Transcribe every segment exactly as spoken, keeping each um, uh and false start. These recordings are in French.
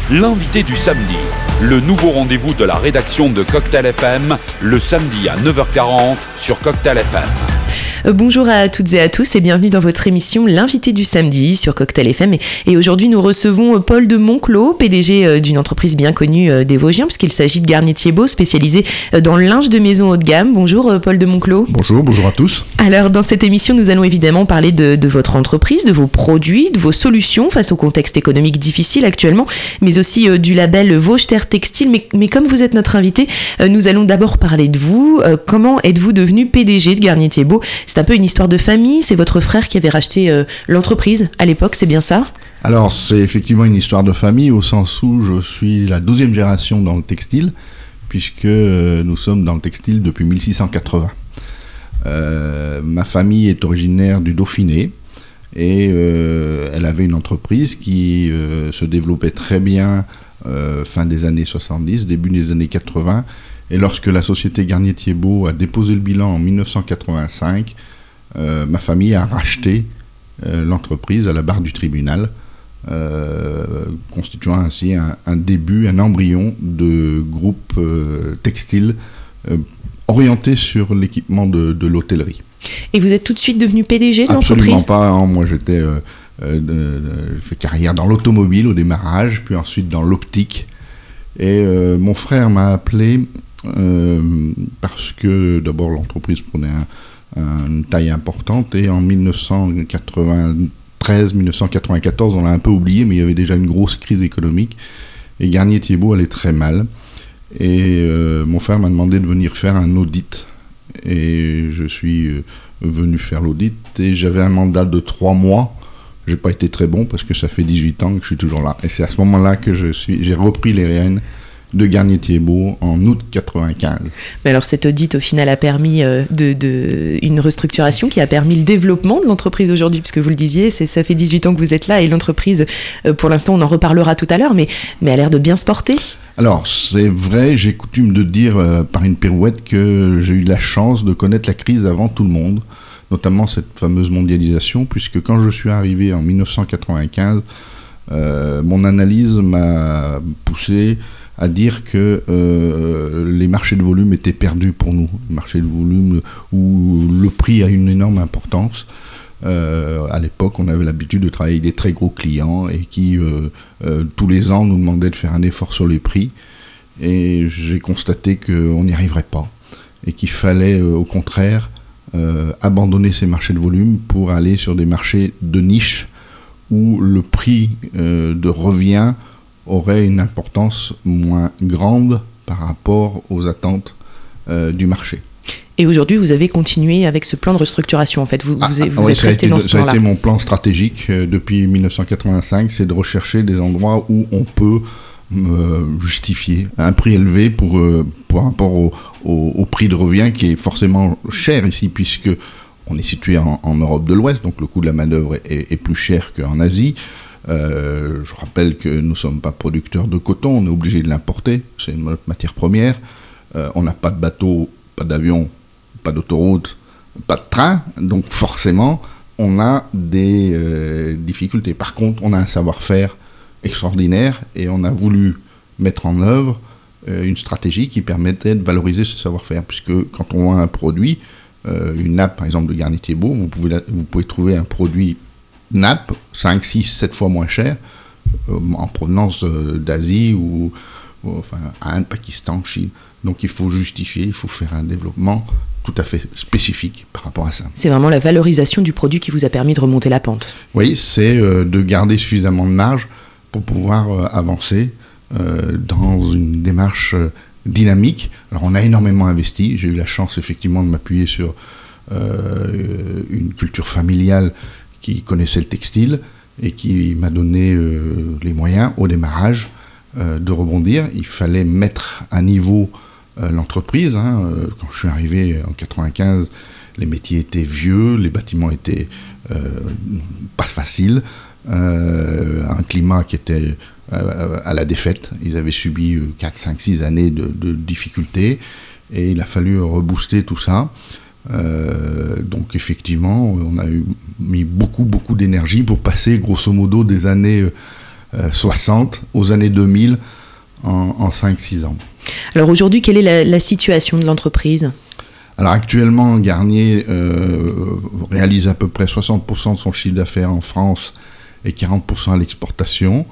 L'invité du samedi, le nouveau rendez-vous de la rédaction de Cocktail F M, le samedi à neuf heures quarante sur Cocktail F M. Bonjour à toutes et à tous et bienvenue dans votre émission L'invité du samedi sur Cocktail F M. Et, et aujourd'hui, nous recevons Paul de Monclos, P D G d'une entreprise bien connue des Vosgiens, puisqu'il s'agit de Garnier Thiebaut, spécialisé dans le linge de maison haut de gamme. Bonjour Paul de Monclos. Bonjour, bonjour à tous. Alors, dans cette émission, nous allons évidemment parler de, de votre entreprise, de vos produits, de vos solutions face au contexte économique difficile actuellement, mais aussi euh, du label Vosges Terre Textile. Mais, mais comme vous êtes notre invité, euh, nous allons d'abord parler de vous. Euh, comment êtes-vous devenu P D G de Garnier Thiebaut ? C'est un peu une histoire de famille, c'est votre frère qui avait racheté euh, l'entreprise à l'époque, c'est bien ça ? Alors, c'est effectivement une histoire de famille au sens où je suis la douzième génération dans le textile, puisque euh, nous sommes dans le textile depuis mille six cent quatre-vingts. Euh, ma famille est originaire du Dauphiné et euh, elle avait une entreprise qui euh, se développait très bien euh, fin des années soixante-dix, début des années quatre-vingts. Et lorsque la société Garnier Thiebaut a déposé le bilan en dix-neuf cent quatre-vingt-cinq, euh, ma famille a racheté euh, l'entreprise à la barre du tribunal, euh, constituant ainsi un, un début, un embryon de groupe euh, textile euh, orienté sur l'équipement de, de l'hôtellerie. Et vous êtes tout de suite devenu P D G de l'entreprise ? Absolument pas, hein. Moi j'étais euh, euh, de, de, j'ai fait carrière dans l'automobile au démarrage, puis ensuite dans l'optique. Et euh, mon frère m'a appelé euh, parce que d'abord l'entreprise prenait un, un, une taille importante et en dix-neuf cent quatre-vingt-treize dix-neuf cent quatre-vingt-quatorze, on l'a un peu oublié, mais il y avait déjà une grosse crise économique et Garnier Thiebaut allait très mal. Et euh, mon frère m'a demandé de venir faire un audit et je suis euh, venu faire l'audit et j'avais un mandat de trois mois. J'ai pas été très bon parce que ça fait dix-huit ans que je suis toujours là et c'est à ce moment-là que je suis, j'ai repris les rênes de Garnier Thiebaut en août quatre-vingt-quinze. Mais alors cet audit au final a permis euh, de, de, une restructuration qui a permis le développement de l'entreprise aujourd'hui, puisque vous le disiez, c'est, ça fait dix-huit ans que vous êtes là et l'entreprise, euh, pour l'instant on en reparlera tout à l'heure, mais, mais a l'air de bien se porter. Alors c'est vrai, j'ai coutume de dire euh, par une pirouette que j'ai eu la chance de connaître la crise avant tout le monde, notamment cette fameuse mondialisation, puisque quand je suis arrivé en dix-neuf cent quatre-vingt-quinze, euh, mon analyse m'a poussé à dire que euh, les marchés de volume étaient perdus pour nous. Les marchés de volume où le prix a une énorme importance. Euh, à l'époque, on avait l'habitude de travailler avec des très gros clients et qui, euh, euh, tous les ans, nous demandaient de faire un effort sur les prix. Et j'ai constaté qu'on n'y arriverait pas et qu'il fallait, euh, au contraire, euh, abandonner ces marchés de volume pour aller sur des marchés de niche où le prix euh, de revient aurait une importance moins grande par rapport aux attentes euh, du marché. Et aujourd'hui, vous avez continué avec ce plan de restructuration, en fait. Vous, ah, vous, vous oui, êtes resté dans ce plan-là. Ça a été mon plan stratégique euh, depuis dix-neuf cent quatre-vingt-cinq, c'est de rechercher des endroits où on peut euh, justifier un prix élevé pour, euh, par rapport au, au, au prix de revient qui est forcément cher ici, puisque on est situé en, en Europe de l'Ouest, donc le coût de la main-d'œuvre est, est, est plus cher qu'en Asie. Euh, je rappelle que nous ne sommes pas producteurs de coton, on est obligé de l'importer, c'est une matière première. Euh, on n'a pas de bateau, pas d'avion, pas d'autoroute, pas de train, donc forcément on a des euh, difficultés. Par contre, on a un savoir-faire extraordinaire et on a voulu mettre en œuvre euh, une stratégie qui permettait de valoriser ce savoir-faire, puisque quand on vend un produit, euh, une nappe par exemple de Garnier Thiebaut, vous pouvez, la, vous pouvez trouver un produit nappe cinq, six, sept fois moins cher euh, en provenance euh, d'Asie ou, ou enfin, Inde, Pakistan, Chine. Donc il faut justifier, il faut faire un développement tout à fait spécifique par rapport à ça. C'est vraiment la valorisation du produit qui vous a permis de remonter la pente. Oui, c'est euh, de garder suffisamment de marge pour pouvoir euh, avancer euh, dans une démarche euh, dynamique. Alors on a énormément investi, j'ai eu la chance effectivement de m'appuyer sur euh, une culture familiale qui connaissait le textile et qui m'a donné euh, les moyens au démarrage euh, de rebondir. Il fallait mettre à niveau euh, l'entreprise. Hein. Euh, quand je suis arrivé en quatre-vingt-quinze, les métiers étaient vieux, les bâtiments étaient euh, pas faciles, euh, un climat qui était euh, à la défaite. Ils avaient subi quatre, cinq, six années de, de difficultés et il a fallu rebooster tout ça. Euh, donc effectivement, on a eu, mis beaucoup beaucoup d'énergie pour passer grosso modo des années euh, soixante aux années deux mille en, en cinq six ans. Alors aujourd'hui, quelle est la, la situation de l'entreprise ? Alors actuellement, Garnier euh, réalise à peu près soixante pour cent de son chiffre d'affaires en France et quarante pour cent à l'exportation.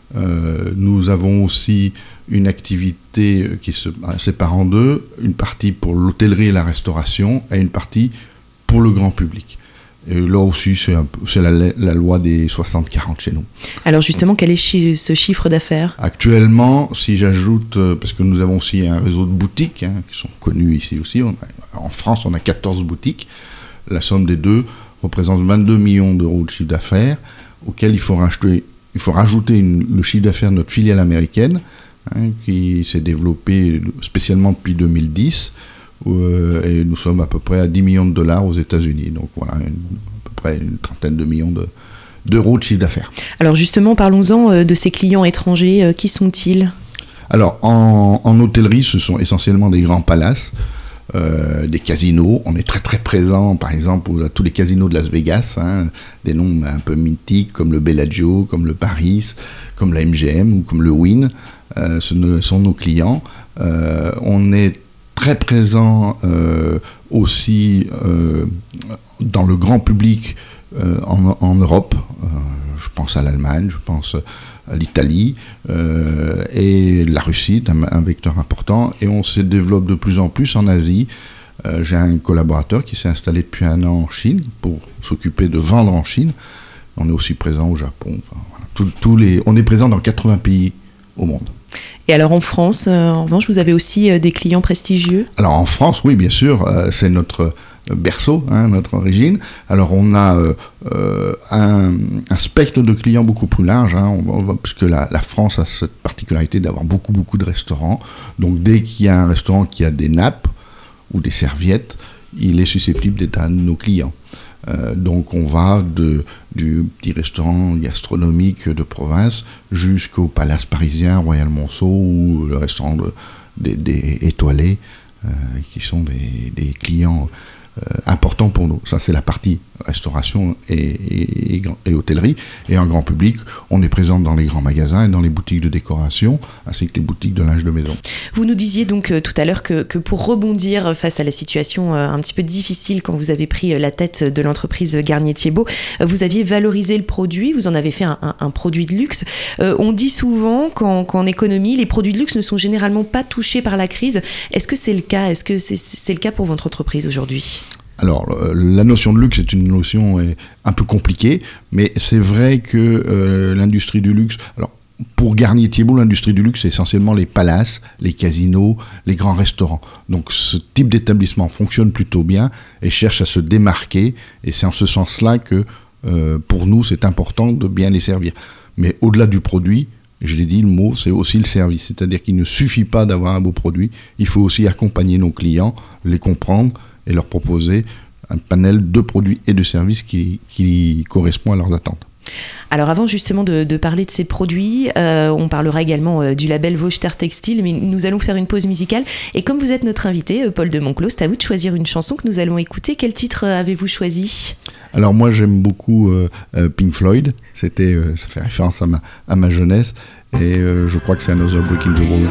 Euh, nous avons aussi une activité qui se sépare en deux, une partie pour l'hôtellerie et la restauration et une partie pour le grand public. Et là aussi, c'est, un peu, c'est la, la loi des soixante quarante chez nous. Alors justement, quel est chi- ce chiffre d'affaires ? Actuellement, si j'ajoute, euh, parce que nous avons aussi un réseau de boutiques hein, qui sont connues ici aussi, on a, en France on a quatorze boutiques, la somme des deux représente vingt-deux millions d'euros de chiffre d'affaires, auquel il faut rajouter, il faut rajouter une, le chiffre d'affaires de notre filiale américaine, hein, qui s'est développée spécialement depuis deux mille dix, Euh, et nous sommes à peu près à dix millions de dollars aux États-Unis. Donc voilà, une, à peu près une trentaine de millions de, d'euros de chiffre d'affaires. Alors justement, parlons-en euh, de ces clients étrangers. Euh, qui sont-ils ? Alors en, en hôtellerie, ce sont essentiellement des grands palaces, euh, des casinos. On est très très présent, par exemple, à tous les casinos de Las Vegas, hein, des noms un peu mythiques comme le Bellagio, comme le Paris, comme la M G M ou comme le Wynn. Euh, ce ne sont nos clients. Euh, on est très présent euh, aussi euh, dans le grand public euh, en, en Europe. Euh, je pense à l'Allemagne, je pense à l'Italie euh, et la Russie, un, un vecteur important. Et on se développe de plus en plus en Asie. Euh, j'ai un collaborateur qui s'est installé depuis un an en Chine pour s'occuper de vendre en Chine. On est aussi présent au Japon. Enfin, voilà. Tout, tous les, on est présent dans quatre-vingts pays au monde. Et alors en France, euh, en revanche, vous avez aussi euh, des clients prestigieux ? Alors en France, oui, bien sûr, euh, c'est notre berceau, hein, notre origine. Alors on a euh, euh, un, un spectre de clients beaucoup plus large, hein, on va, on va, puisque la, la France a cette particularité d'avoir beaucoup, beaucoup de restaurants. Donc dès qu'il y a un restaurant qui a des nappes ou des serviettes, il est susceptible d'être un de nos clients. Euh, donc on va de, du petit restaurant gastronomique de province jusqu'au Palace parisien, Royal Monceau ou le restaurant de, des, des étoilés euh, qui sont des, des clients euh, importants pour nous. Ça c'est la partie restauration et, et, et, et hôtellerie. Et en grand public, on est présent dans les grands magasins et dans les boutiques de décoration ainsi que les boutiques de linge de maison. Vous nous disiez donc euh, tout à l'heure que, que pour rebondir face à la situation euh, un petit peu difficile quand vous avez pris euh, la tête de l'entreprise Garnier-Thiebaud, euh, vous aviez valorisé le produit, vous en avez fait un, un, un produit de luxe. Euh, on dit souvent qu'en, qu'en économie, les produits de luxe ne sont généralement pas touchés par la crise. Est-ce que c'est le cas ? Est-ce que c'est, c'est le cas pour votre entreprise aujourd'hui ? Alors, euh, la notion de luxe est une notion euh, un peu compliquée, mais c'est vrai que euh, l'industrie du luxe... Alors, pour Garnier-Thiebaud, l'industrie du luxe, c'est essentiellement les palaces, les casinos, les grands restaurants. Donc, ce type d'établissement fonctionne plutôt bien et cherche à se démarquer. Et c'est en ce sens-là que, euh, pour nous, c'est important de bien les servir. Mais au-delà du produit, je l'ai dit, le mot, c'est aussi le service. C'est-à-dire qu'il ne suffit pas d'avoir un beau produit. Il faut aussi accompagner nos clients, les comprendre et leur proposer un panel de produits et de services qui, qui correspond à leurs attentes. Alors avant justement de, de parler de ces produits, euh, on parlera également euh, du label Vosges Terre Textile, mais nous allons faire une pause musicale. Et comme vous êtes notre invité, euh, Paul de Monclos, c'est à vous de choisir une chanson que nous allons écouter. Quel titre euh, avez-vous choisi ? Alors moi j'aime beaucoup euh, euh, Pink Floyd, C'était, euh, ça fait référence à ma, à ma jeunesse, et euh, je crois que c'est Another Brick in the Wall.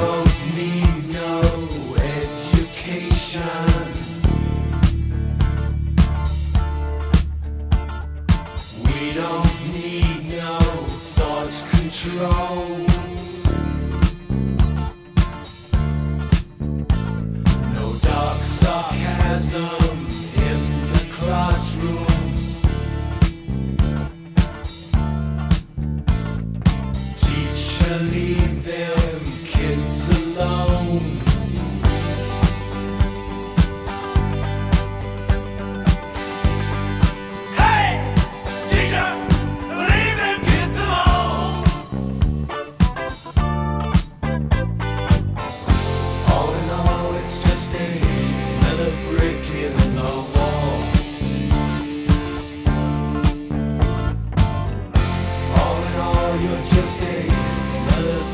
You're just another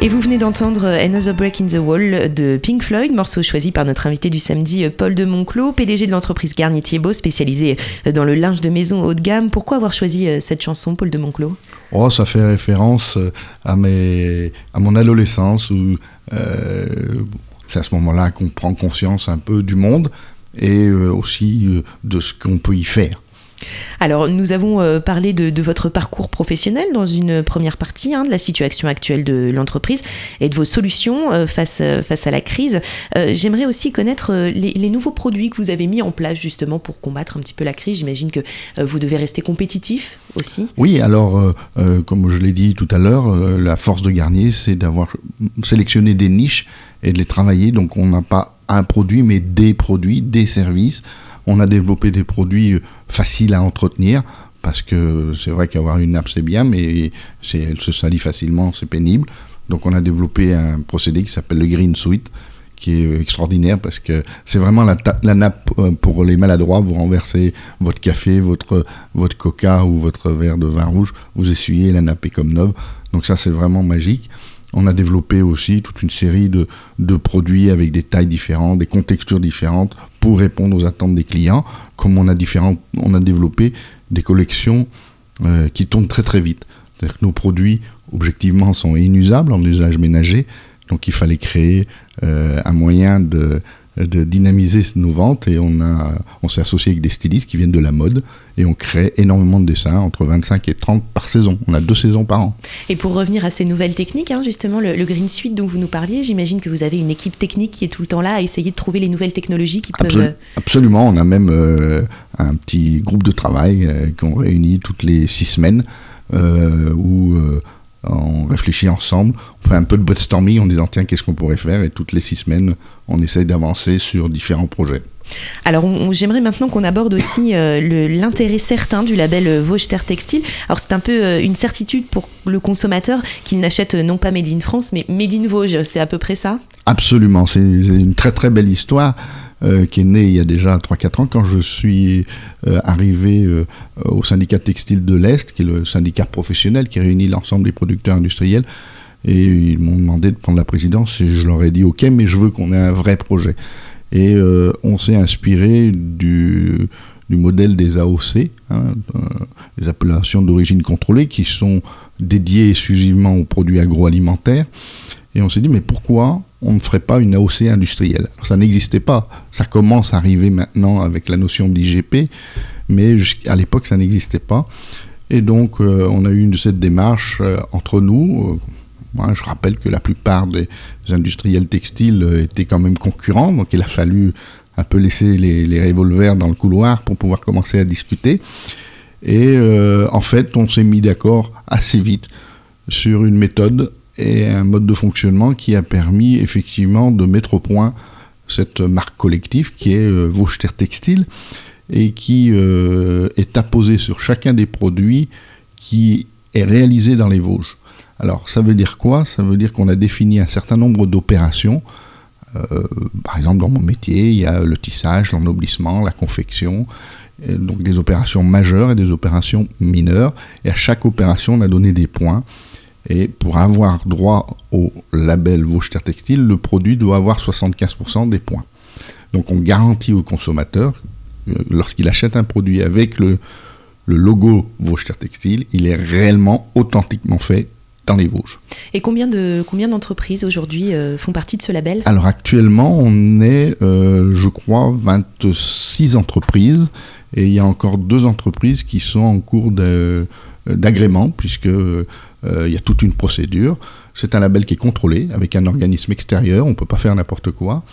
Et vous venez d'entendre Another Break in the Wall de Pink Floyd, morceau choisi par notre invité du samedi, Paul de Monclos, P D G de l'entreprise Garnier Thiebaud, spécialisée dans le linge de maison haut de gamme. Pourquoi avoir choisi cette chanson, Paul de Monclos ? Oh, ça fait référence à, mes, à mon adolescence où euh, c'est à ce moment-là qu'on prend conscience un peu du monde et euh, aussi euh, de ce qu'on peut y faire. Alors, nous avons euh, parlé de, de votre parcours professionnel dans une première partie, hein, de la situation actuelle de l'entreprise et de vos solutions euh, face, euh, face à la crise. Euh, j'aimerais aussi connaître euh, les, les nouveaux produits que vous avez mis en place justement pour combattre un petit peu la crise. J'imagine que euh, vous devez rester compétitif aussi. Oui, alors, euh, euh, comme je l'ai dit tout à l'heure, euh, la force de Garnier, c'est d'avoir sélectionné des niches et de les travailler. Donc, on n'a pas un produit, mais des produits, des services. On a développé des produits faciles à entretenir, parce que c'est vrai qu'avoir une nappe, c'est bien, mais c'est, elle se salit facilement, c'est pénible. Donc on a développé un procédé qui s'appelle le Green Suite, qui est extraordinaire, parce que c'est vraiment la, ta- la nappe pour les maladroits. Vous renversez votre café, votre, votre coca ou votre verre de vin rouge, vous essuyez, la nappe est comme neuve. Donc ça, c'est vraiment magique. On a développé aussi toute une série de, de produits avec des tailles différentes, des contextures différentes pour répondre aux attentes des clients. Comme on a, différents, on a développé des collections euh, qui tournent très très vite. C'est-à-dire que nos produits, objectivement, sont inusables en usage ménager. Donc il fallait créer euh, un moyen de, de dynamiser nos ventes, et on, a, on s'est associé avec des stylistes qui viennent de la mode, et on crée énormément de dessins, entre vingt-cinq et trente par saison. On a deux saisons par an. Et pour revenir à ces nouvelles techniques, hein, justement, le, le Green Suite dont vous nous parliez, j'imagine que vous avez une équipe technique qui est tout le temps là à essayer de trouver les nouvelles technologies qui peuvent... Absol- absolument, on a même euh, un petit groupe de travail euh, qu'on réunit toutes les six semaines, euh, où euh, on réfléchit ensemble, on fait un peu de brainstorming en disant tiens, qu'est-ce qu'on pourrait faire, et toutes les six semaines, on essaye d'avancer sur différents projets. Alors, on, on, j'aimerais maintenant qu'on aborde aussi euh, le, l'intérêt certain du label euh, Vosges Terre Textile. Alors, c'est un peu euh, une certitude pour le consommateur qu'il n'achète euh, non pas Made in France, mais Made in Vosges. C'est à peu près ça ? Absolument, c'est, c'est une très très belle histoire euh, qui est née il y a déjà trois quatre ans, quand je suis euh, arrivé euh, au syndicat textile de l'Est, qui est le syndicat professionnel qui réunit l'ensemble des producteurs industriels. Et ils m'ont demandé de prendre la présidence, et je leur ai dit ok, mais je veux qu'on ait un vrai projet. Et euh, on s'est inspiré du, du modèle des A O C, hein, euh, les appellations d'origine contrôlée, qui sont dédiées exclusivement aux produits agroalimentaires. Et on s'est dit, mais pourquoi on ne ferait pas une A O C industrielle ? Alors, ça n'existait pas. Ça commence à arriver maintenant avec la notion d'I G P, mais à l'époque, ça n'existait pas. Et donc, euh, on a eu une, cette démarche euh, entre nous. Euh, Moi, je rappelle que la plupart des industriels textiles étaient quand même concurrents, donc il a fallu un peu laisser les, les revolvers dans le couloir pour pouvoir commencer à discuter. Et euh, en fait, on s'est mis d'accord assez vite sur une méthode et un mode de fonctionnement qui a permis effectivement de mettre au point cette marque collective qui est euh, Vosges Terre Textile, et qui euh, est apposée sur chacun des produits qui est réalisé dans les Vosges. Alors, ça veut dire quoi ? Ça veut dire qu'on a défini un certain nombre d'opérations. Euh, par exemple, dans mon métier, il y a le tissage, l'ennoblissement, la confection, et donc des opérations majeures et des opérations mineures. Et à chaque opération, on a donné des points. Et pour avoir droit au label Vosges Terre Textile, le produit doit avoir soixante-quinze pour cent des points. Donc, on garantit au consommateur, euh, lorsqu'il achète un produit avec le, le logo Vosges Terre Textile, il est réellement, authentiquement fait dans les Vosges. Et combien, de, combien d'entreprises aujourd'hui euh, font partie de ce label ? Alors actuellement, on est, euh, je crois, vingt-six entreprises, et il y a encore deux entreprises qui sont en cours de, d'agrément, puisque euh, il y a toute une procédure. C'est un label qui est contrôlé avec un organisme extérieur, on ne peut pas faire n'importe quoi.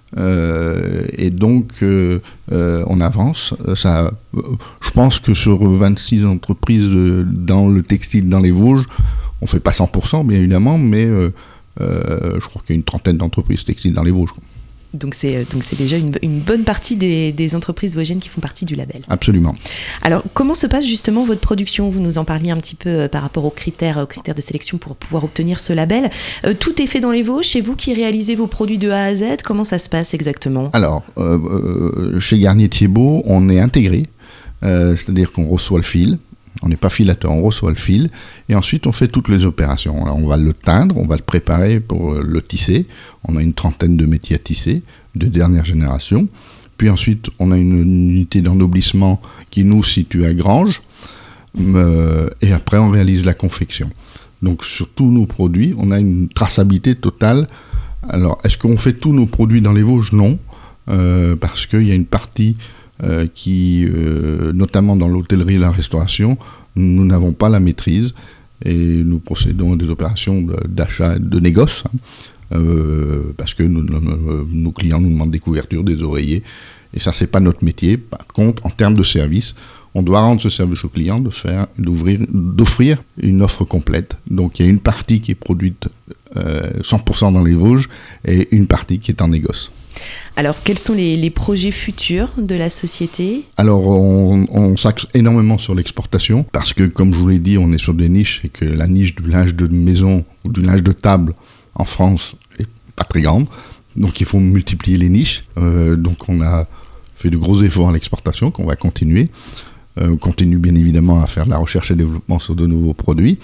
Euh, et donc euh, euh, on avance. Ça, euh, je pense que sur vingt-six entreprises euh, dans le textile dans les Vosges, on ne fait pas cent pour cent bien évidemment, mais euh, euh, je crois qu'il y a une trentaine d'entreprises textiles dans les Vosges. Donc c'est, donc c'est déjà une, une bonne partie des, des entreprises vosgiennes qui font partie du label. Absolument. Alors comment se passe justement votre production ? Vous nous en parliez un petit peu euh, par rapport aux critères, aux critères de sélection pour pouvoir obtenir ce label. Euh, tout est fait dans les Vosges, c'est vous qui réalisez vos produits de A à Z. Comment ça se passe exactement ? Alors, euh, euh, chez Garnier Thiebaud, on est intégré, euh, c'est-à-dire qu'on reçoit le fil, On n'est pas filateur, on reçoit le fil et ensuite on fait toutes les opérations. Alors, on va le teindre, on va le préparer pour le tisser. On a une trentaine de métiers à tisser, de dernière génération. Puis ensuite, on a une unité d'ennoblissement qui nous situe à Granges. Euh, et après, on réalise la confection. Donc, sur tous nos produits, on a une traçabilité totale. Alors, est-ce qu'on fait tous nos produits dans les Vosges ? Non, euh, parce qu'il y a une partie euh, qui, euh, notamment dans l'hôtellerie et la restauration, nous n'avons pas la maîtrise et nous procédons à des opérations de, d'achat, de négoce. Hein. Euh, parce que nous, nos, nos clients nous demandent des couvertures, des oreillers, et ça c'est pas notre métier. Par contre, en termes de service, on doit rendre ce service au client, de faire, d'ouvrir, d'offrir une offre complète. Donc il y a une partie qui est produite euh, cent pour cent dans les Vosges et une partie qui est en négoce. Alors, quels sont les, les projets futurs de la société ? Alors, on, on s'axe énormément sur l'exportation, parce que, comme je vous l'ai dit, on est sur des niches, et que la niche du linge de maison ou du linge de table en France est pas très grande, donc il faut multiplier les niches. Euh, donc on a fait de gros efforts à l'exportation qu'on va continuer. Euh, on continue bien évidemment à faire de la recherche et développement sur de nouveaux produits.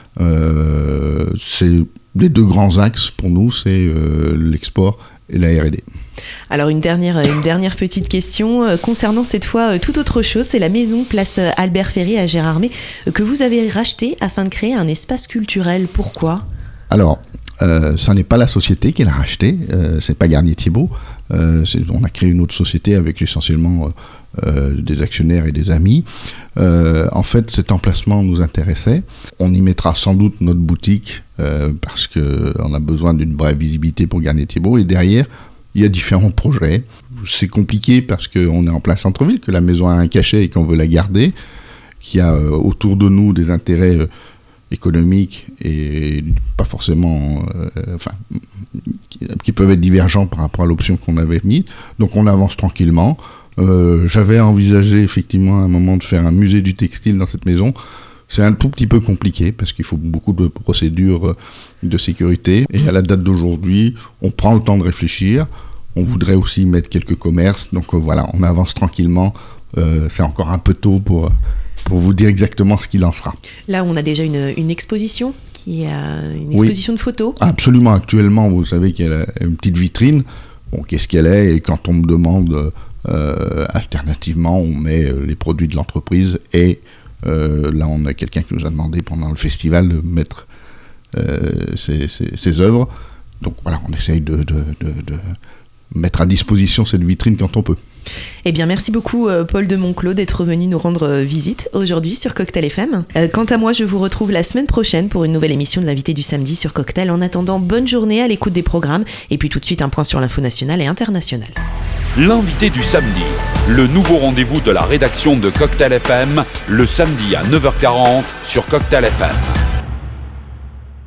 Euh, c'est les deux grands axes pour nous, c'est euh, l'export et la R et D. Alors une dernière, une dernière petite question euh, concernant cette fois euh, toute autre chose, c'est la maison place Albert Ferry à Gérardmer euh, que vous avez rachetée afin de créer un espace culturel. Pourquoi ? Alors, Euh, ce n'est pas la société qui l'a racheté, euh, c'est pas Garnier Thiebaud. Euh, c'est, on a créé une autre société avec essentiellement euh, des actionnaires et des amis. Euh, en fait, cet emplacement nous intéressait. On y mettra sans doute notre boutique euh, parce qu'on a besoin d'une vraie visibilité pour Garnier Thiebaud. Et derrière, il y a différents projets. C'est compliqué parce qu'on est en plein centre-ville, que la maison a un cachet et qu'on veut la garder, qu'il y a euh, autour de nous des intérêts euh, économiques et pas forcément, euh, enfin, qui, qui peuvent être divergents par rapport à l'option qu'on avait mise. Donc on avance tranquillement. Euh, j'avais envisagé effectivement à un moment de faire un musée du textile dans cette maison. C'est un tout petit peu compliqué parce qu'il faut beaucoup de procédures de sécurité. Et à la date d'aujourd'hui, on prend le temps de réfléchir. On voudrait aussi mettre quelques commerces. Donc euh, voilà, on avance tranquillement. Euh, c'est encore un peu tôt pour... pour vous dire exactement ce qu'il en sera. Là, on a déjà une, une exposition, qui a une exposition oui, de photos. Absolument. Actuellement, vous savez qu'il y a une petite vitrine. Bon, qu'est-ce qu'elle est ? Et quand on me demande, euh, alternativement, on met les produits de l'entreprise. Et euh, là, on a quelqu'un qui nous a demandé pendant le festival de mettre euh, ses, ses, ses œuvres. Donc voilà, on essaye de, de, de, de mettre à disposition cette vitrine quand on peut. Eh bien, merci beaucoup Paul de Monclos d'être venu nous rendre visite aujourd'hui sur Cocktail F M. Euh, quant à moi, je vous retrouve la semaine prochaine pour une nouvelle émission de l'invité du samedi sur Cocktail. En attendant, bonne journée à l'écoute des programmes et puis tout de suite un point sur l'info nationale et internationale. L'invité du samedi, le nouveau rendez-vous de la rédaction de Cocktail F M, le samedi à neuf heures quarante sur Cocktail F M.